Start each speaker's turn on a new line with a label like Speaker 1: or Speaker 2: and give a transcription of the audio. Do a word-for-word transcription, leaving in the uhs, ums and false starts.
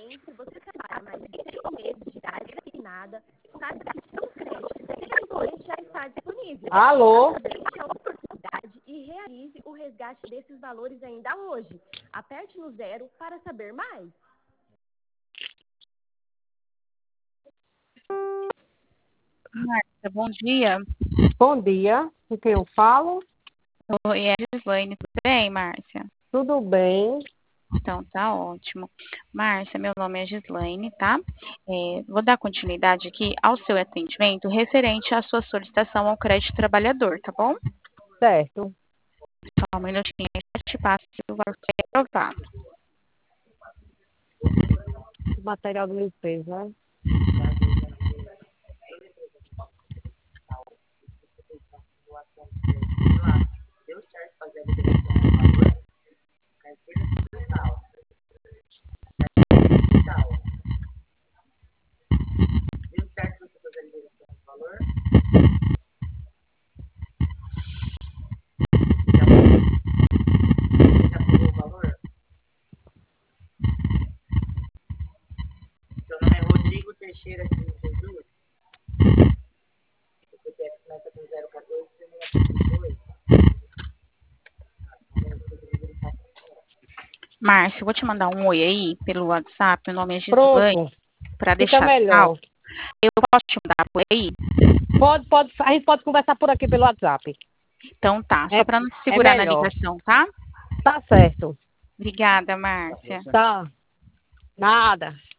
Speaker 1: se você trabalhar mais de seis meses de idade assinada, o cartão de crédito depois já está disponível.
Speaker 2: Alô?
Speaker 1: Aproveite a oportunidade e realize o resgate desses valores ainda hoje. Aperte no zero para saber mais.
Speaker 3: Márcia, bom dia.
Speaker 2: Bom dia, com quem eu falo?
Speaker 3: Oi, é a Gislaine, tudo bem, Márcia?
Speaker 2: Tudo bem.
Speaker 3: Então, tá ótimo. Márcia, meu nome é Gislaine, tá? É, vou dar continuidade aqui ao seu atendimento referente à sua solicitação ao crédito trabalhador, tá bom?
Speaker 2: Certo.
Speaker 3: Só um minutinho, já te passo se o valor foi aprovado.
Speaker 2: Material de limpeza, né?
Speaker 4: Seu nome é Rodrigo Teixeira de Jesus. O C P F começa com zero quatorze, termina com dois.
Speaker 3: Márcia, eu vou te mandar um oi aí pelo WhatsApp, meu nome é Gislaine,
Speaker 2: Pronto,
Speaker 3: para
Speaker 2: fica
Speaker 3: deixar salvo.
Speaker 2: melhor.
Speaker 3: Eu posso te mandar por aí?
Speaker 2: Pode, pode, a gente pode conversar por aqui pelo WhatsApp.
Speaker 3: Então tá, só
Speaker 2: É,
Speaker 3: para não te
Speaker 2: é
Speaker 3: segurar na
Speaker 2: melhor.
Speaker 3: ligação, tá?
Speaker 2: Tá certo.
Speaker 3: Obrigada, Márcia.
Speaker 2: Tá. Nada.